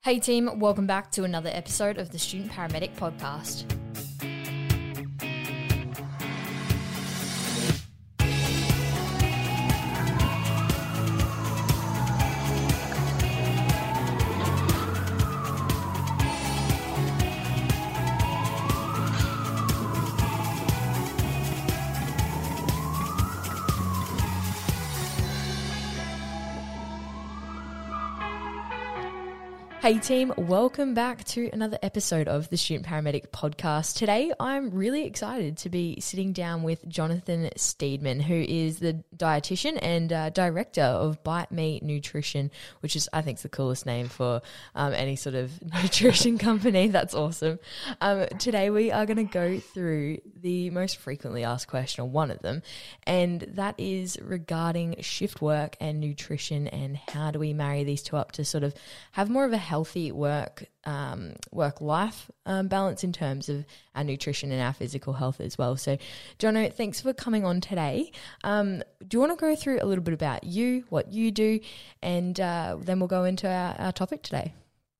Hey team, welcome back to another episode of the Student Paramedic Podcast. Hey team, welcome back to another episode of the Student Paramedic Podcast. Today, I'm really excited to be sitting down with Jonathan Steedman, who is the dietitian and director of Bite Me Nutrition, which is, I think, the coolest name for any sort of nutrition company. That's awesome. Today, we are going to go through the most frequently asked question, or one of them, and that is regarding shift work and nutrition, and how do we marry these two up to sort of have more of a healthy work-life balance in terms of our nutrition and our physical health as well. So, Jono, thanks for coming on today. Do you want to go through a little bit about you, what you do, and then we'll go into our topic today?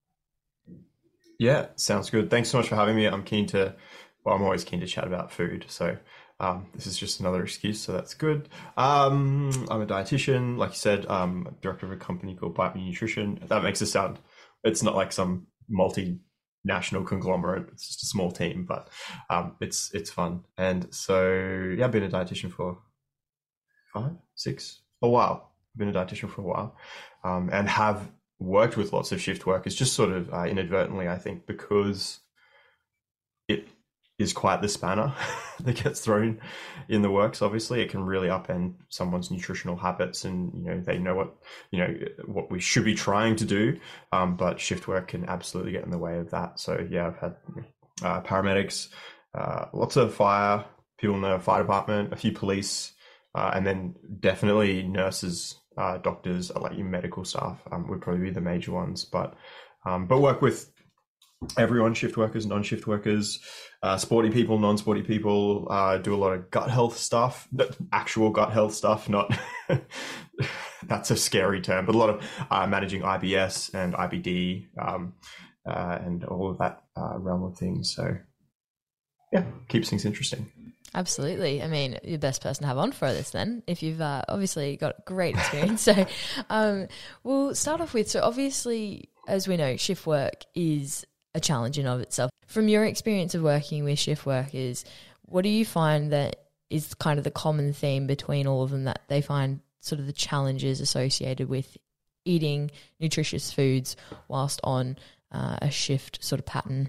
Yeah, sounds good. Thanks so much for having me. I'm always keen to chat about food. So this is just another excuse, so that's good. I'm a dietitian, like you said, I'm director of a company called Bite Me Nutrition. That makes it sound, it's not like some multinational conglomerate. It's just a small team, but it's fun. And so, yeah, I've been a dietitian for a while. I've been a dietitian for a while, and have worked with lots of shift workers, just sort of inadvertently, I think, because it is quite the spanner that gets thrown in the works. Obviously, it can really upend someone's nutritional habits, and they know what we should be trying to do, but shift work can absolutely get in the way of that. So yeah, I've had paramedics, lots of people in the fire department, a few police, and then definitely nurses, doctors, like your medical staff would probably be the major ones, but work with everyone, shift workers, non-shift workers, sporty people, non-sporty people, do a lot of gut health stuff, actual gut health stuff, not that's a scary term, but a lot of managing IBS and IBD and all of that realm of things. So yeah, keeps things interesting. Absolutely. I mean, you're the best person to have on for this then, if you've obviously got great experience. So we'll start off with, so obviously, as we know, shift work is a challenge in of itself. From your experience of working with shift workers, what do you find that is kind of the common theme between all of them, that they find sort of the challenges associated with eating nutritious foods whilst on a shift sort of pattern?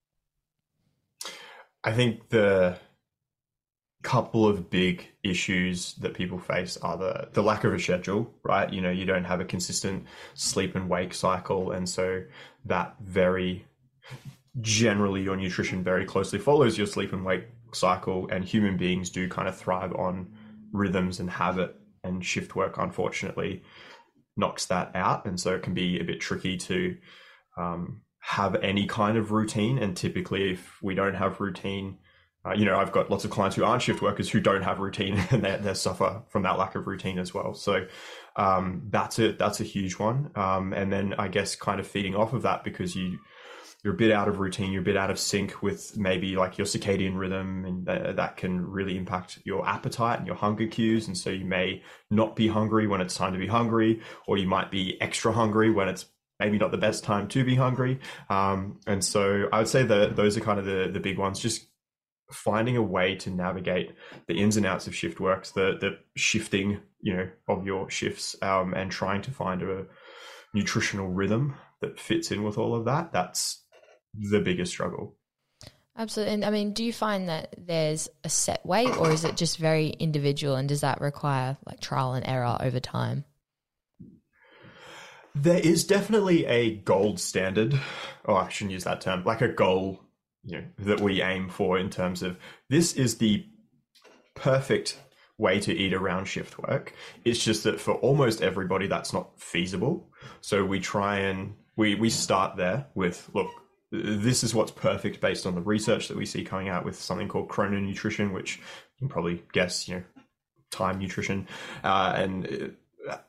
I think the couple of big issues that people face are the lack of a schedule, right? You don't have a consistent sleep and wake cycle, and so that generally your nutrition very closely follows your sleep and wake cycle, and human beings do kind of thrive on rhythms and habit, and shift work unfortunately knocks that out, and so it can be a bit tricky to have any kind of routine. And typically, if we don't have routine, I've got lots of clients who aren't shift workers who don't have routine, and they suffer from that lack of routine as well. So that's a huge one. And then I guess kind of feeding off of that, because you're a bit out of routine, you're a bit out of sync with maybe like your circadian rhythm, and that can really impact your appetite and your hunger cues. And so you may not be hungry when it's time to be hungry, or you might be extra hungry when it's maybe not the best time to be hungry. And so I would say that those are kind of the big ones. Just finding a way to navigate the ins and outs of shift works, the shifting, of your shifts, and trying to find a nutritional rhythm that fits in with all of that. That's the biggest struggle. Absolutely. And I mean, do you find that there's a set way, or is it just very individual, and does that require like trial and error over time? There is definitely a gold standard. Oh, I shouldn't use that term. Like a goal, that we aim for in terms of this is the perfect way to eat around shift work. It's just that for almost everybody, that's not feasible. So we try and we start there with, look, this is what's perfect based on the research that we see coming out with something called chrononutrition, which you can probably guess, time nutrition. And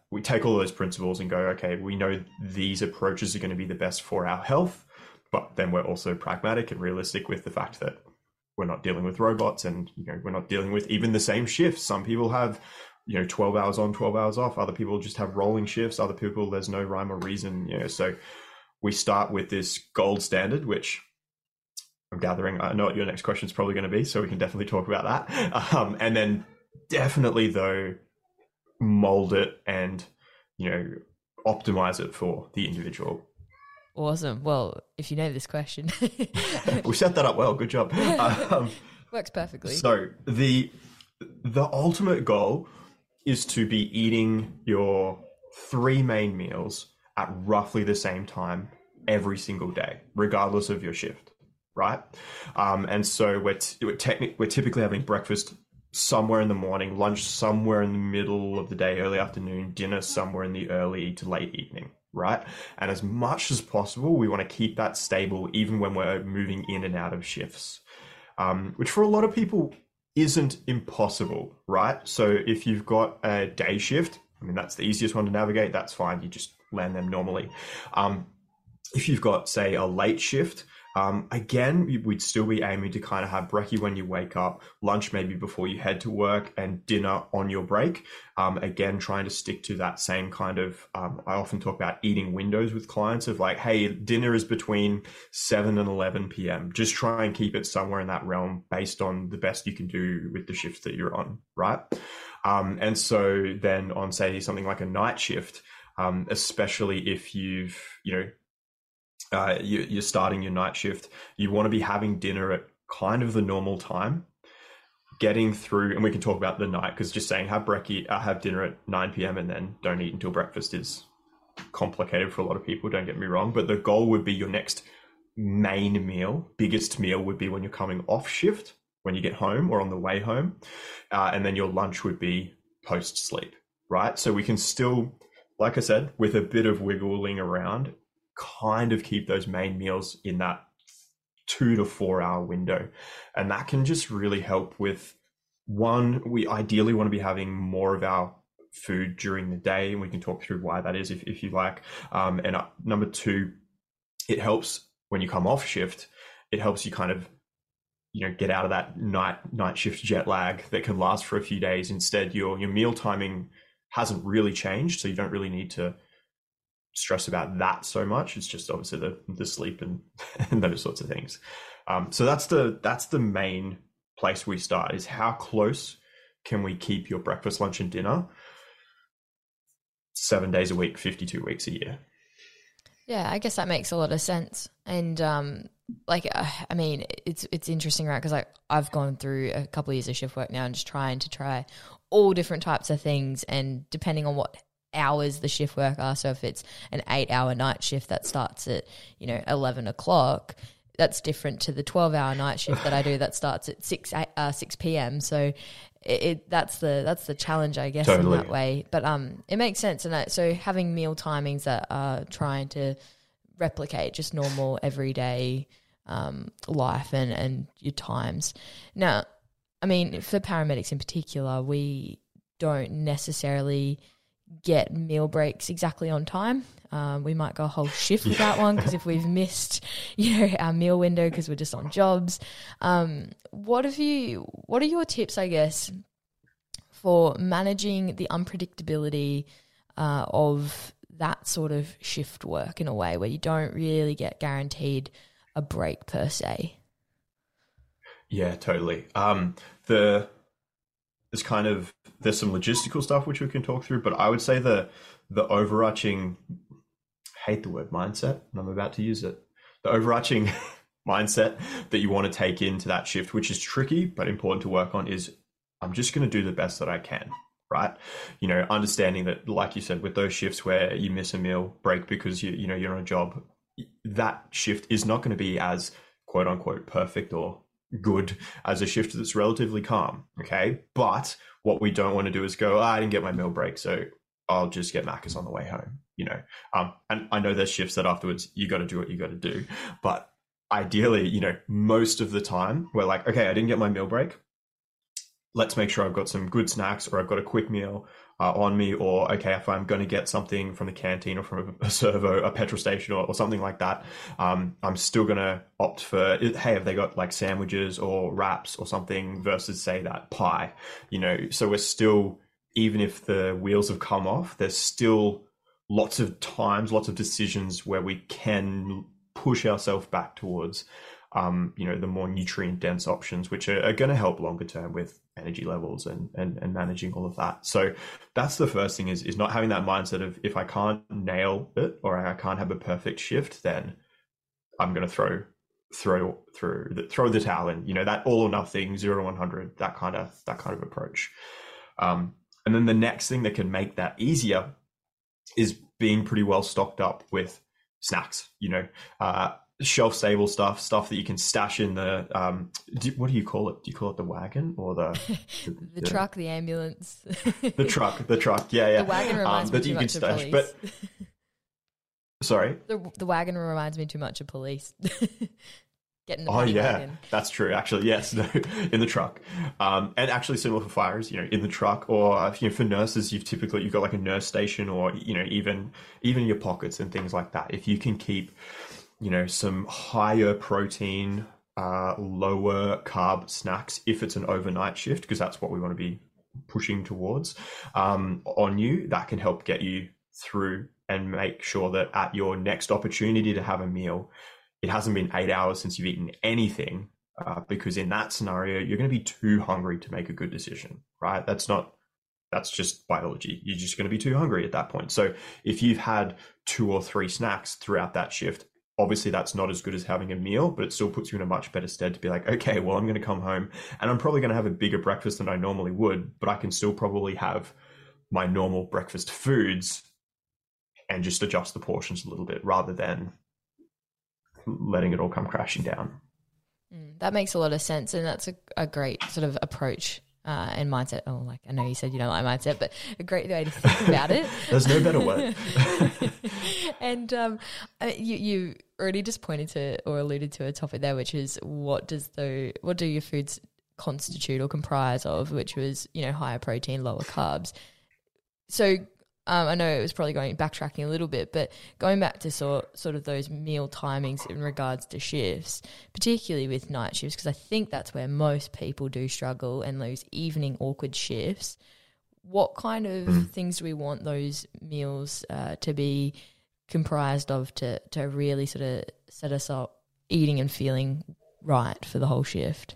we take all those principles and go, okay, we know these approaches are going to be the best for our health, but then we're also pragmatic and realistic with the fact that we're not dealing with robots, and we're not dealing with even the same shifts. Some people have 12 hours on, 12 hours off. Other people just have rolling shifts. Other people, there's no rhyme or reason. So we start with this gold standard, which I'm gathering, I know what your next question is probably going to be, so we can definitely talk about that. And then definitely, though, mold it and, optimize it for the individual. Awesome. Well, if you know this question. We set that up well. Good job. Works perfectly. So the ultimate goal is to be eating your 3 main meals at roughly the same time every single day, regardless of your shift, right? And so we're typically having breakfast somewhere in the morning, lunch somewhere in the middle of the day, early afternoon, dinner somewhere in the early to late evening, right? And as much as possible, we want to keep that stable even when we're moving in and out of shifts, which for a lot of people isn't impossible, right? So if you've got a day shift, that's the easiest one to navigate. That's fine. You just land them normally. If you've got, say, a late shift, again, we'd still be aiming to kind of have brekkie when you wake up, lunch maybe before you head to work, and dinner on your break. Again, trying to stick to that same kind of, I often talk about eating windows with clients of like, hey, dinner is between 7 and 11 p.m. Just try and keep it somewhere in that realm based on the best you can do with the shifts that you're on, right? And so then on, say, something like a night shift, especially if you're starting your night shift, you want to be having dinner at kind of the normal time, getting through, and we can talk about the night, because just saying have dinner at 9 p.m. and then don't eat until breakfast is complicated for a lot of people, don't get me wrong, but the goal would be your next main meal, biggest meal would be when you're coming off shift, when you get home or on the way home, and then your lunch would be post-sleep, right? So we can still, like I said, with a bit of wiggling around, kind of keep those main meals in that 2 to 4 hour window. And that can just really help with, one, we ideally want to be having more of our food during the day, and we can talk through why that is if you like. And number 2, it helps when you come off shift, it helps you kind of, get out of that night shift jet lag that can last for a few days. Instead, your meal timing hasn't really changed, so you don't really need to stress about that so much. It's just obviously the sleep and those sorts of things. So that's the main place we start, is how close can we keep your breakfast, lunch, and dinner 7 days a week, 52 weeks a year. Yeah, I guess that makes a lot of sense. And it's interesting, right? Because I've gone through a couple of years of shift work now and just trying to try all different types of things, and depending on what hours the shift work are. So if it's an 8-hour night shift that starts at 11 o'clock, that's different to the 12-hour night shift that I do that starts at 6 p.m. So that's the challenge, I guess, totally, in that way. But it makes sense, and so having meal timings that are trying to replicate just normal everyday life and your times. Now, for paramedics in particular, we don't necessarily get meal breaks exactly on time. We might go a whole shift without one, because if we've missed, our meal window because we're just on jobs. What are your tips, I guess, for managing the unpredictability of that sort of shift work in a way where you don't really get guaranteed a break per se? Yeah, totally. There's some logistical stuff which we can talk through, but I would say the overarching, I hate the word mindset, and I'm about to use it. The overarching mindset that you want to take into that shift, which is tricky but important to work on, is I'm just going to do the best that I can, right? Understanding that, like you said, with those shifts where you miss a meal break because you're on a job, that shift is not going to be as quote unquote perfect or good as a shift that's relatively calm, okay? But what we don't want to do is go, I didn't get my meal break, so I'll just get Macca's on the way home, And I know there's shifts that afterwards you got to do what you got to do, but ideally, most of the time we're like, okay, I didn't get my meal break. let's make sure I've got some good snacks, or I've got a quick meal on me, or okay, if I'm going to get something from the canteen or from a servo, a petrol station, or something like that, I'm still going to opt for, hey, have they got like sandwiches or wraps or something versus say that pie, so we're still, even if the wheels have come off, there's still lots of times, lots of decisions where we can push ourselves back towards the more nutrient dense options, which are going to help longer term with energy levels and managing all of that. So that's the first thing, is not having that mindset of, if I can't nail it or I can't have a perfect shift, then I'm going to throw the towel in, that all or nothing, 0 to 100, that kind of approach. And then the next thing that can make that easier is being pretty well stocked up with snacks, shelf stable stuff that you can stash in the what do you call it? Do you call it the wagon or the truck, the ambulance? the truck, yeah. The wagon reminds me too much of police. But sorry, the wagon reminds me too much of police. Getting the wagon. That's true. Actually, yes, no, in the truck, and actually similar for fires, in the truck, or for nurses, you've got like a nurse station, or even your pockets and things like that. If you can keep some higher protein, lower carb snacks, if it's an overnight shift, because that's what we want to be pushing towards, on you, that can help get you through and make sure that at your next opportunity to have a meal, it hasn't been 8 hours since you've eaten anything, because in that scenario, you're going to be too hungry to make a good decision, right? That's just biology. You're just going to be too hungry at that point. So if you've had 2 or 3 snacks throughout that shift, obviously that's not as good as having a meal, but it still puts you in a much better stead to be like, okay, well, I'm going to come home and I'm probably going to have a bigger breakfast than I normally would, but I can still probably have my normal breakfast foods and just adjust the portions a little bit rather than letting it all come crashing down. That makes a lot of sense, and that's a great sort of approach and mindset. Oh, like I know you said you don't like mindset, but a great way to think about it. There's no better word. And you already just pointed to or alluded to a topic there, which is what do your foods constitute or comprise of, which was higher protein, lower carbs. So I know it was probably backtracking a little bit, but going back to sort of those meal timings in regards to shifts, particularly with night shifts, because I think that's where most people do struggle, and those evening awkward shifts. What kind of things do we want those meals to be comprised of to really sort of set us up eating and feeling right for the whole shift?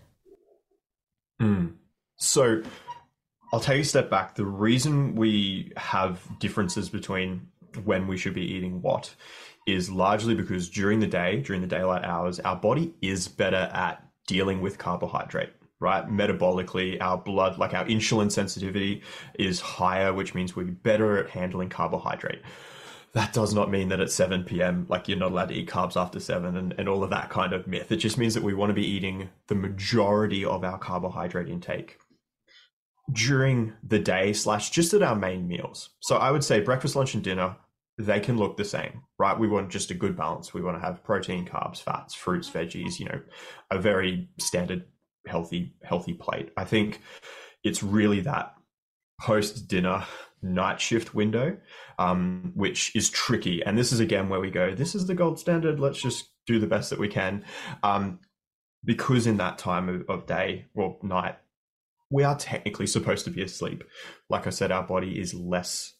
So I'll take a step back. The reason we have differences between when we should be eating what is largely because during the daylight hours, our body is better at dealing with carbohydrate, right? Metabolically, our blood, like our insulin sensitivity is higher, which means we're better at handling carbohydrate. That does not mean that at 7 p.m., like you're not allowed to eat carbs after 7 and all of that kind of myth. It just means that we want to be eating the majority of our carbohydrate intake during the day / just at our main meals. So I would say breakfast, lunch, and dinner, they can look the same, right? We want just a good balance. We want to have protein, carbs, fats, fruits, veggies, a very standard healthy plate. I think it's really that post-dinner night shift window, which is tricky. And this is again where we go, this is the gold standard. Let's just do the best that we can. Because in that time of day or night, we are technically supposed to be asleep. Like I said, our body is less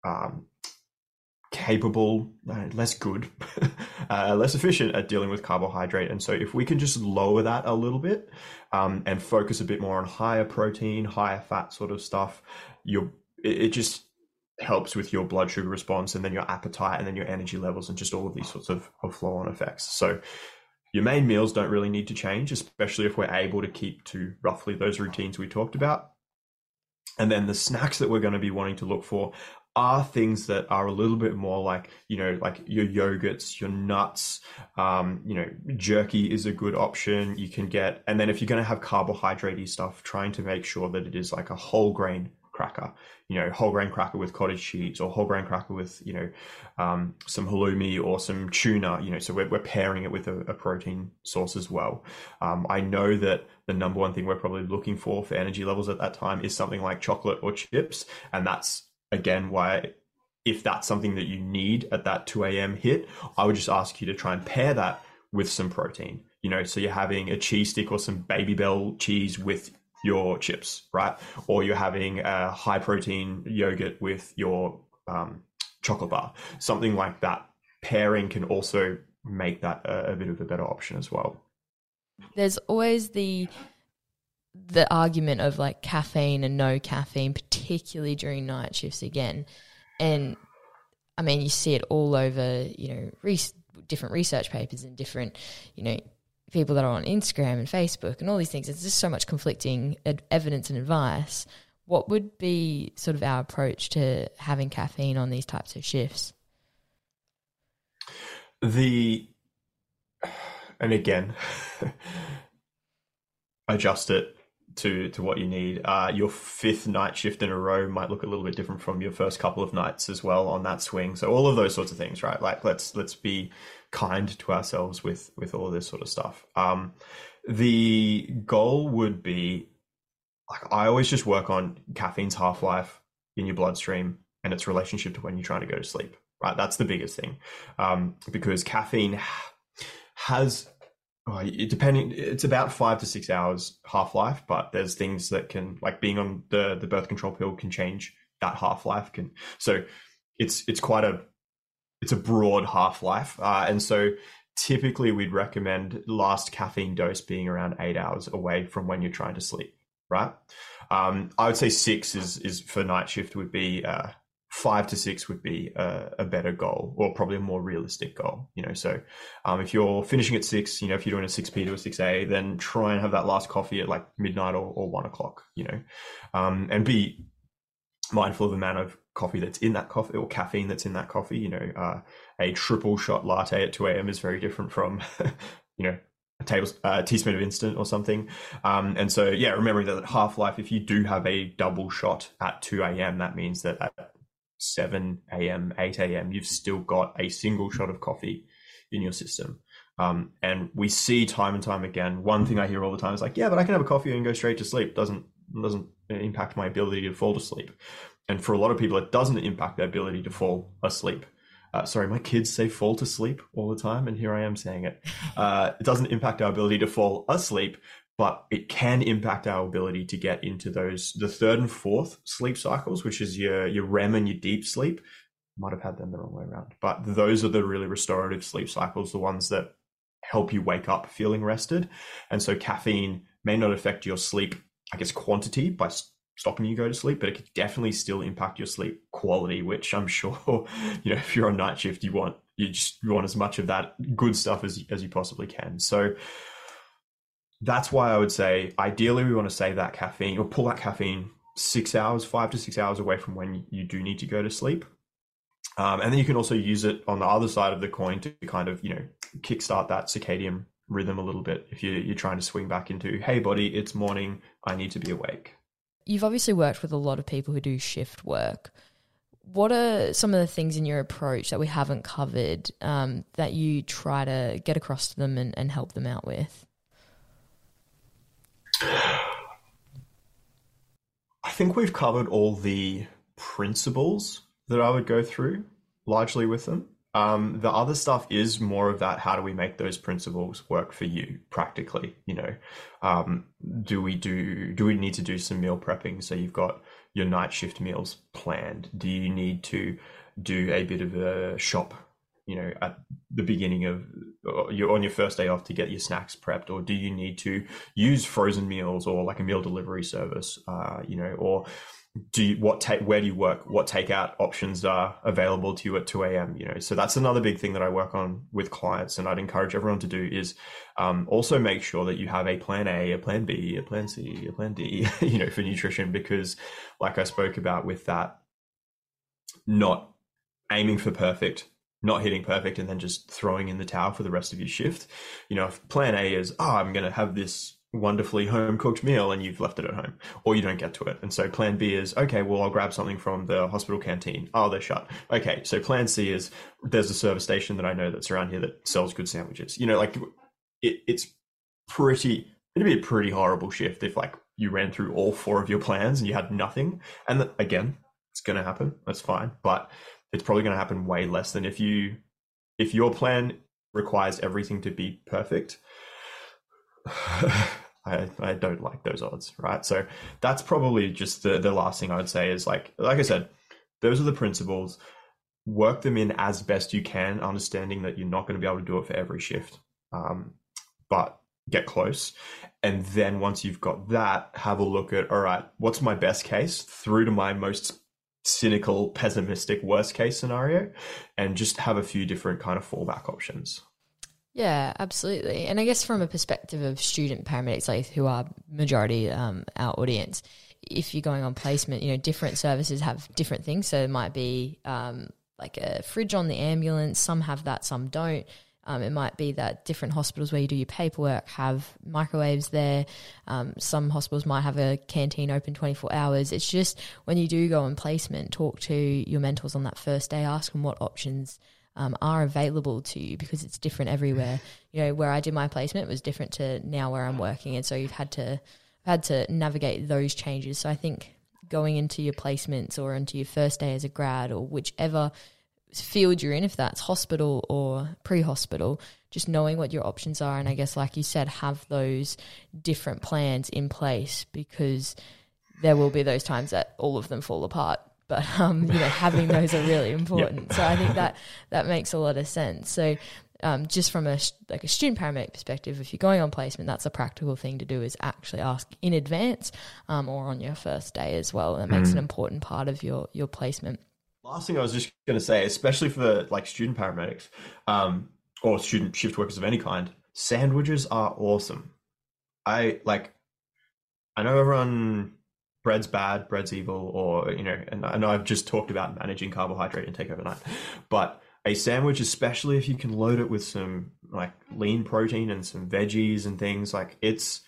capable, less good, less efficient at dealing with carbohydrate. And so if we can just lower that a little bit and focus a bit more on higher protein, higher fat sort of stuff, it just helps with your blood sugar response and then your appetite and then your energy levels and just all of these sorts of flow-on effects. So your main meals don't really need to change, especially if we're able to keep to roughly those routines we talked about. And then the snacks that we're going to be wanting to look for are things that are a little bit more like, like your yogurts, your nuts, jerky is a good option. You can get, and then if you're going to have carbohydrate-y stuff, trying to make sure that it is like a whole grain cracker, whole grain cracker with cottage cheese, or whole grain cracker with, some halloumi or some tuna, so we're pairing it with a protein source as well. I know that the number one thing we're probably looking for energy levels at that time is something like chocolate or chips. And that's, again, why if that's something that you need at that 2 a.m. hit, I would just ask you to try and pair that with some protein, so you're having a cheese stick or some Baby Bell cheese with your chips, right? Or you're having a high protein yogurt with your chocolate bar, something like that. Pairing can also make that a bit of a better option as well. There's always the argument of like caffeine and no caffeine, particularly during night shifts again. And I mean, you see it all over, different research papers and different, people that are on Instagram and Facebook and all these things. It's just so much conflicting evidence and advice. What would be sort of our approach to having caffeine on these types of shifts? And again, adjust it to what you need. Your fifth night shift in a row might look a little bit different from your first couple of nights as well on that swing. So all of those sorts of things, right? Like let's be kind to ourselves with all of this sort of stuff. The goal would be, like, I always just work on caffeine's half-life in your bloodstream and its relationship to when you're trying to go to sleep, right? That's the biggest thing. Because caffeine has, it's about 5 to 6 hours half-life, but there's things that can, like being on the birth control pill can change that half-life. So it's a broad half-life. And so typically we'd recommend last caffeine dose being around 8 hours away from when you're trying to sleep, right? I would say 6 is for night shift would be, 5 to 6 would be a better goal, or probably a more realistic goal, So if you're finishing at 6, if you're doing a 6P to a 6A, then try and have that last coffee at like midnight or 1 o'clock, and be mindful of the amount of coffee that's in that coffee, or caffeine that's in that coffee. A triple shot latte at 2 a.m. is very different from, a teaspoon of instant or something. And so, remembering that half-life, if you do have a double shot at 2 a.m., that means that at 7 a.m., 8 a.m., you've still got a single shot of coffee in your system. And we see time and time again, one thing I hear all the time is like, yeah, but I can have a coffee and go straight to sleep. Doesn't impact my ability to fall to sleep. And for a lot of people, it doesn't impact their ability to fall asleep. Sorry, my kids say fall to sleep all the time, and here I am saying it. It doesn't impact our ability to fall asleep, but it can impact our ability to get into the third and fourth sleep cycles, which is your REM and your deep sleep. Might have had them the wrong way around, but those are the really restorative sleep cycles, the ones that help you wake up feeling rested. And so caffeine may not affect your sleep, quantity by stopping you go to sleep, but it could definitely still impact your sleep quality, which I'm sure, if you're on night shift, you want as much of that good stuff as you possibly can. So that's why I would say, ideally, we want to save that caffeine or pull that caffeine 5 to 6 hours away from when you do need to go to sleep. And then you can also use it on the other side of the coin to kind of, kickstart that circadian rhythm a little bit. If you're trying to swing back into, hey, body, it's morning, I need to be awake. You've obviously worked with a lot of people who do shift work. What are some of the things in your approach that we haven't covered that you try to get across to them and help them out with? I think we've covered all the principles that I would go through largely with them. The other stuff is more of that, how do we make those principles work for you practically? Do we need to do some meal prepping so you've got your night shift meals planned? Do you need to do a bit of a shop, at the beginning of on your first day off to get your snacks prepped? Or do you need to use frozen meals or like a meal delivery service, or where do you work? What takeout options are available to you at 2 a.m.? So that's another big thing that I work on with clients, and I'd encourage everyone to do is also make sure that you have a plan A, a plan B, a plan C, a plan D, for nutrition, because like I spoke about with that, not aiming for perfect, not hitting perfect, and then just throwing in the towel for the rest of your shift. If plan A is, I'm going to have this wonderfully home cooked meal and you've left it at home, or you don't get to it. And so plan B is, okay, well, I'll grab something from the hospital canteen. Oh, they're shut. Okay, so plan C is there's a service station that I know that's around here that sells good sandwiches. Like it's it'd be a pretty horrible shift if like you ran through all 4 of your plans and you had nothing. And again, it's going to happen. That's fine. But it's probably going to happen way less than if your plan requires everything to be perfect. I don't like those odds, right? So that's probably just the last thing I would say is like I said, those are the principles. Work them in as best you can, understanding that you're not going to be able to do it for every shift, but get close. And then once you've got that, have a look at, all right, what's my best case through to my most cynical, pessimistic, worst case scenario, and just have a few different kind of fallback options. Yeah, absolutely. And I guess from a perspective of student paramedics, like who are majority our audience, if you're going on placement, different services have different things. So it might be like a fridge on the ambulance. Some have that, some don't. It might be that different hospitals where you do your paperwork have microwaves there. Some hospitals might have a canteen open 24 hours. It's just when you do go on placement, talk to your mentors on that first day, ask them what options are available to you, because it's different everywhere. Where I did my placement was different to now where I'm working, and so you've had to navigate those changes. So I think going into your placements or into your first day as a grad or whichever field you're in, if that's hospital or pre-hospital, just knowing what your options are, and I guess like you said, have those different plans in place, because there will be those times that all of them fall apart. But having those are really important. Yep. So I think that makes a lot of sense. So just from a student paramedic perspective, if you're going on placement, that's a practical thing to do, is actually ask in advance or on your first day as well. That makes an important part of your placement. Last thing I was just going to say, especially for the student paramedics or student shift workers of any kind, sandwiches are awesome. I know everyone, bread's bad, bread's evil, or, and I know I've just talked about managing carbohydrate intake overnight, but a sandwich, especially if you can load it with some lean protein and some veggies and things, it's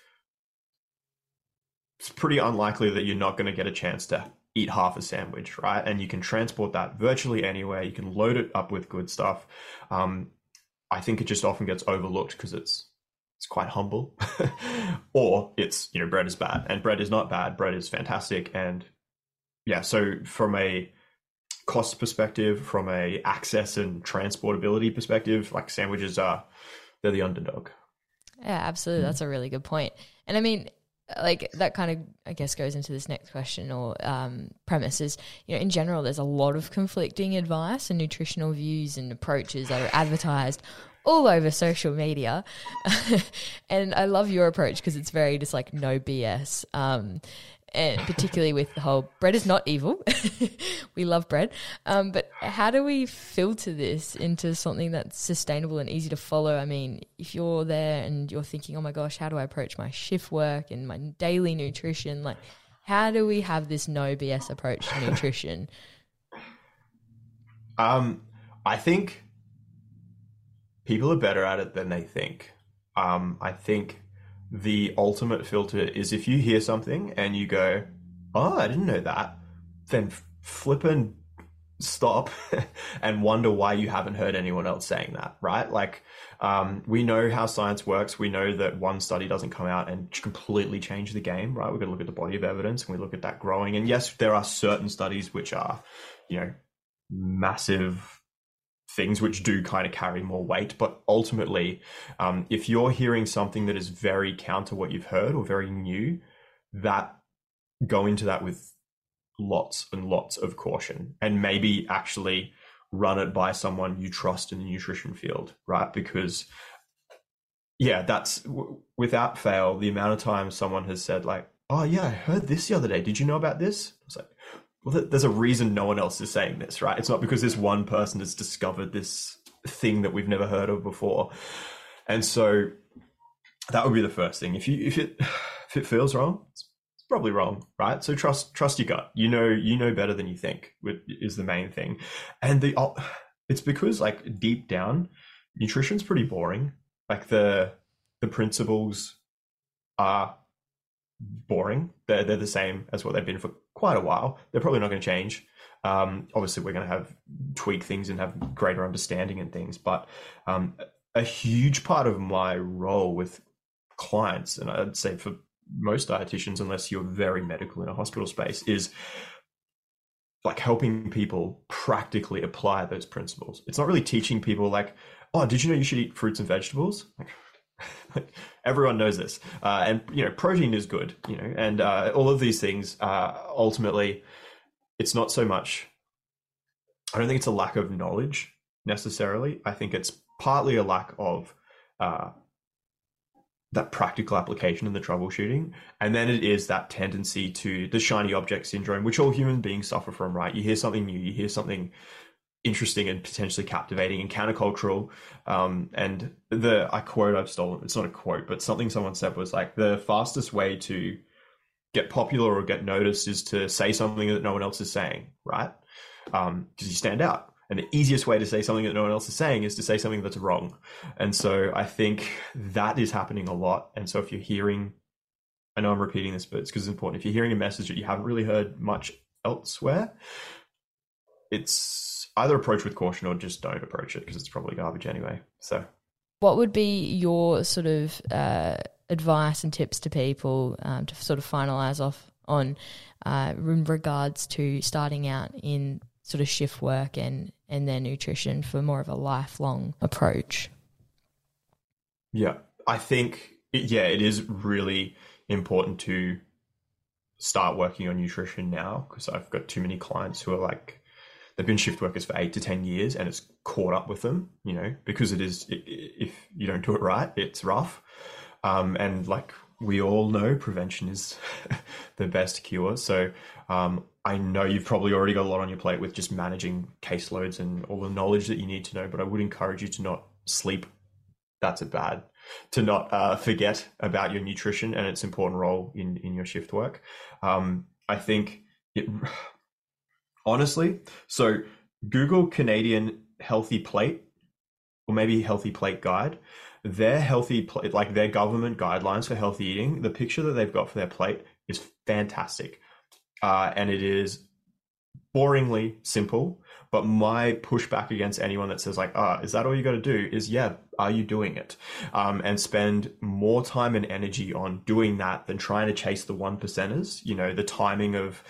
pretty unlikely that you're not going to get a chance to eat half a sandwich, right? And you can transport that virtually anywhere. You can load it up with good stuff. I think it just often gets overlooked because it's quite humble, or it's, bread is bad, and bread is not bad. Bread is fantastic. And yeah, so from a cost perspective, from a access and transportability perspective, sandwiches they're the underdog. Yeah, absolutely. That's a really good point. And I mean, that kind of, I guess, goes into this next question or premise is, in general, there's a lot of conflicting advice and nutritional views and approaches that are advertised all over social media. And I love your approach because it's very just no BS. And particularly with the whole bread is not evil. We love bread. But how do we filter this into something that's sustainable and easy to follow? I mean, if you're there and you're thinking, oh my gosh, how do I approach my shift work and my daily nutrition? How do we have this no BS approach to nutrition? I think people are better at it than they think. I think the ultimate filter is if you hear something and you go, oh, I didn't know that, then flip and stop and wonder why you haven't heard anyone else saying that, right? We know how science works. We know that one study doesn't come out and completely change the game, right? We've got to look at the body of evidence and we look at that growing. And yes, there are certain studies which are, massive things which do kind of carry more weight, but ultimately, if you're hearing something that is very counter what you've heard or very new, go into that with lots and lots of caution, and maybe actually run it by someone you trust in the nutrition field, right? Because that's without fail, the amount of times someone has said oh yeah, I heard this the other day. Did you know about this? It's well, there's a reason no one else is saying this, right? It's not because this one person has discovered this thing that we've never heard of before. And so that would be the first thing. If it feels wrong, it's probably wrong, right? So trust your gut. You know better than you think is the main thing. And it's because deep down, nutrition's pretty boring. The principles are boring. They're the same as what they've been for quite a while. They're probably not going to change. Obviously, we're going to have tweak things and have greater understanding and things. But a huge part of my role with clients, and I'd say for most dietitians, unless you're very medical in a hospital space, is like helping people practically apply those principles. It's not really teaching people like, oh, did you know you should eat fruits and vegetables? Like, everyone knows this. And, protein is good, and all of these things, ultimately, it's not so much, I don't think it's a lack of knowledge necessarily. I think it's partly a lack of that practical application and the troubleshooting. And then it is that tendency to the shiny object syndrome, which all human beings suffer from, right? You hear something new, you hear something interesting and potentially captivating and countercultural. And I quote I've stolen, it's not a quote, but something someone said was like, the fastest way to get popular or get noticed is to say something that no one else is saying, right? Because you stand out. And the easiest way to say something that no one else is saying is to say something that's wrong. And so I think that is happening a lot. And so if you're hearing, I know I'm repeating this, but it's because it's important. If you're hearing a message that you haven't really heard much elsewhere, it's either approach with caution or just don't approach it because it's probably garbage anyway. So what would be your sort of advice and tips to people to sort of finalize off on in regards to starting out in sort of shift work and their nutrition for more of a lifelong approach? Yeah, I think, it is really important to start working on nutrition now, because I've got too many clients who are like, they've been shift workers for 8 to 10 years and it's caught up with them, because if you don't do it right, it's rough. And like we all know, prevention is the best cure. So I know you've probably already got a lot on your plate with just managing caseloads and all the knowledge that you need to know, but I would encourage you to not sleep. That's to not forget about your nutrition and its important role in your shift work. I think honestly, so Google Canadian Healthy Plate, or maybe Healthy Plate Guide. Their healthy plate, like their government guidelines for healthy eating, the picture that they've got for their plate is fantastic. And it is boringly simple. But my pushback against anyone that says like, is that all you got to do? Is are you doing it? And spend more time and energy on doing that than trying to chase the 1%ers, the timing of,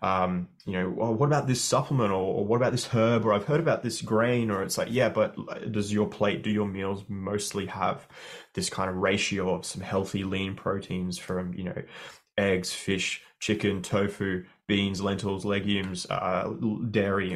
well, what about this supplement or what about this herb, or I've heard about this grain, or it's like, but does your plate, do your meals mostly have this kind of ratio of some healthy lean proteins from, eggs, fish, chicken, tofu, beans, lentils, legumes, dairy,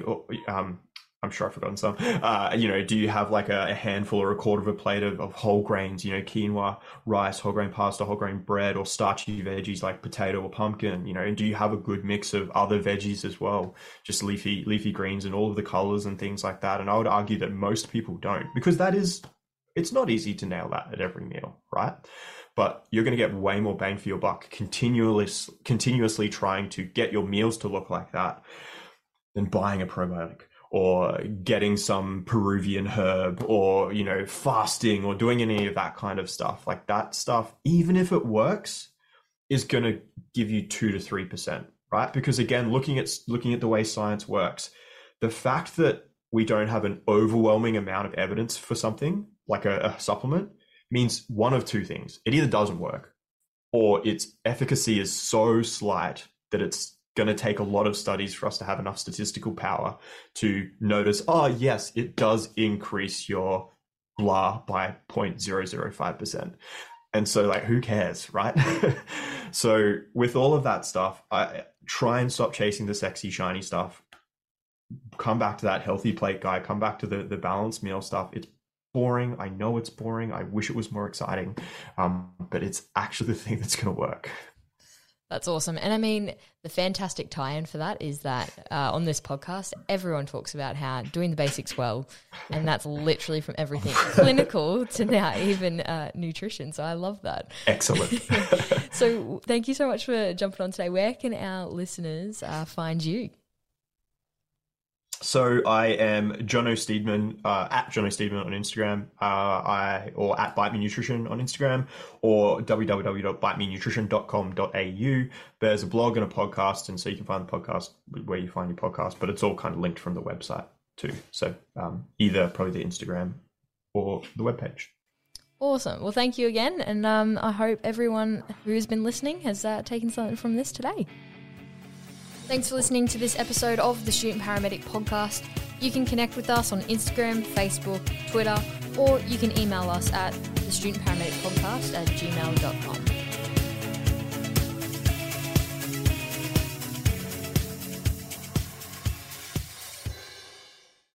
I'm sure I've forgotten some. Do you have like a handful or a quarter of a plate of whole grains, quinoa, rice, whole grain pasta, whole grain bread, or starchy veggies like potato or pumpkin, and do you have a good mix of other veggies as well, just leafy greens and all of the colors and things like that? And I would argue that most people don't, because it's not easy to nail that at every meal, right? But you're going to get way more bang for your buck continuously trying to get your meals to look like that than buying a probiotic or getting some Peruvian herb or, fasting or doing any of that kind of stuff. Like that stuff, even if it works, is going to give you 2 to 3%, right? Because again, looking at the way science works, the fact that we don't have an overwhelming amount of evidence for something like a supplement means one of two things. It either doesn't work, or its efficacy is so slight that it's going to take a lot of studies for us to have enough statistical power to notice, yes, it does increase your blah by 0.005%. And so like, who cares, right? So with all of that stuff, I try and stop chasing the sexy, shiny stuff. Come back to that healthy plate guide, come back to the balanced meal stuff. It's boring. I know it's boring. I wish it was more exciting, but it's actually the thing that's going to work. That's awesome. And I mean, the fantastic tie-in for that is that on this podcast, everyone talks about how doing the basics well, and that's literally from everything clinical to now even nutrition. So I love that. Excellent. So thank you so much for jumping on today. Where can our listeners find you? So I am Jono Steedman, at Jono Steedman on Instagram, or at Bite Me Nutrition on Instagram, or www.bitemenutrition.com.au. There's a blog and a podcast, and so you can find the podcast where you find your podcast, but it's all kind of linked from the website too. So either probably the Instagram or the webpage. Awesome. Well, thank you again, and I hope everyone who's been listening has taken something from this today. Thanks for listening to this episode of the Student Paramedic Podcast. You can connect with us on Instagram, Facebook, Twitter, or you can email us at thestudentparamedicpodcast@gmail.com.